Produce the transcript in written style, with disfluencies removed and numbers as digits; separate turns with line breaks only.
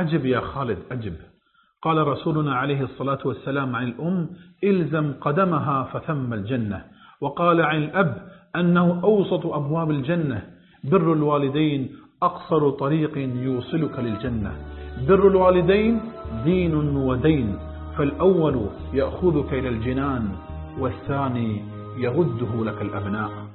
أجب يا خالد أجب. قال رسولنا عليه الصلاة والسلام عن الأم: إلزم قدمها فثم الجنة. وقال عن الأب أنه أوسط أبواب الجنة. بر الوالدين أقصر طريق يوصلك للجنة. بر الوالدين دين ودين، فالأول يأخذك إلى الجنان، والثاني يغده لك الأبناء.